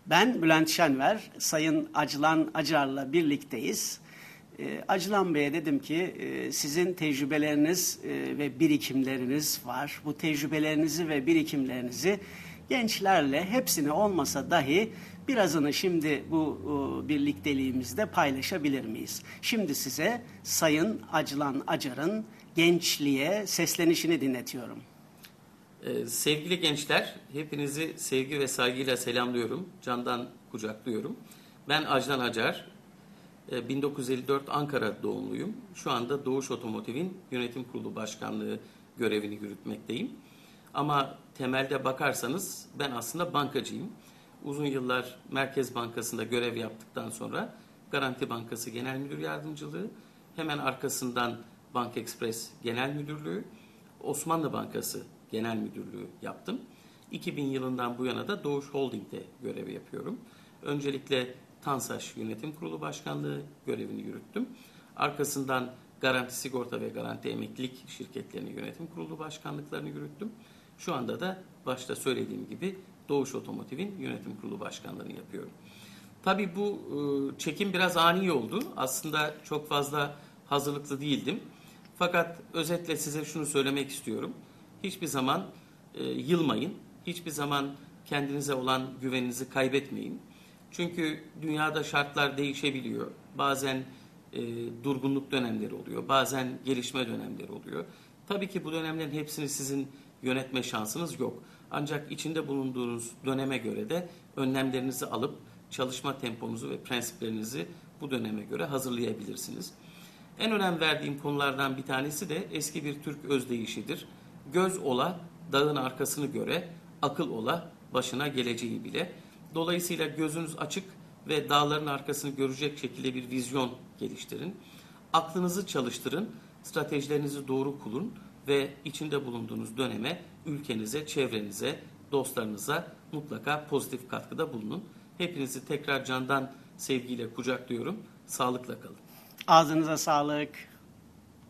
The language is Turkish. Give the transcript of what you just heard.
Ben Bülent Şenver, Sayın Acılan Acar'la birlikteyiz. Acılan Bey'e dedim ki sizin tecrübeleriniz ve birikimleriniz var. Bu tecrübelerinizi ve birikimlerinizi gençlerle hepsini olmasa dahi birazını şimdi bu birlikteliğimizde paylaşabilir miyiz? Şimdi size Sayın Acılan Acar'ın gençliğe seslenişini dinletiyorum. Sevgili gençler, hepinizi sevgi ve saygıyla selamlıyorum. Candan kucaklıyorum. Ben Acılan Acar, 1954 Ankara doğumluyum. Şu anda Doğuş Otomotiv'in yönetim kurulu başkanlığı görevini yürütmekteyim. Ama temelde bakarsanız ben aslında bankacıyım. Uzun yıllar Merkez Bankası'nda görev yaptıktan sonra Garanti Bankası Genel Müdür Yardımcılığı, hemen arkasından Bank Express Genel Müdürlüğü, Osmanlı Bankası Genel Müdürlüğü yaptım. 2000 yılından bu yana da Doğuş Holding'de görev yapıyorum. Öncelikle TANSAŞ Yönetim Kurulu Başkanlığı görevini yürüttüm. Arkasından Garanti Sigorta ve Garanti Emeklilik şirketlerinin yönetim kurulu başkanlıklarını yürüttüm. Şu anda da başta söylediğim gibi Doğuş Otomotiv'in yönetim kurulu başkanlığını yapıyorum. Tabii bu çekim biraz ani oldu. Aslında çok fazla hazırlıklı değildim. Fakat özetle size şunu söylemek istiyorum. Hiçbir zaman yılmayın. Hiçbir zaman kendinize olan güveninizi kaybetmeyin. Çünkü dünyada şartlar değişebiliyor. Bazen durgunluk dönemleri oluyor. Bazen gelişme dönemleri oluyor. Tabii ki bu dönemlerin hepsini sizin yönetme şansınız yok. Ancak içinde bulunduğunuz döneme göre de önlemlerinizi alıp çalışma temponuzu ve prensiplerinizi bu döneme göre hazırlayabilirsiniz. En önem verdiğim konulardan bir tanesi de eski bir Türk özdeyişidir. Göz ola dağın arkasını göre, akıl ola başına geleceği bile. Dolayısıyla gözünüz açık ve dağların arkasını görecek şekilde bir vizyon geliştirin. Aklınızı çalıştırın, stratejilerinizi doğru kurun ve içinde bulunduğunuz döneme, ülkenize, çevrenize, dostlarınıza mutlaka pozitif katkıda bulunun. Hepinizi tekrar candan sevgiyle kucaklıyorum. Sağlıkla kalın. Ağzınıza sağlık.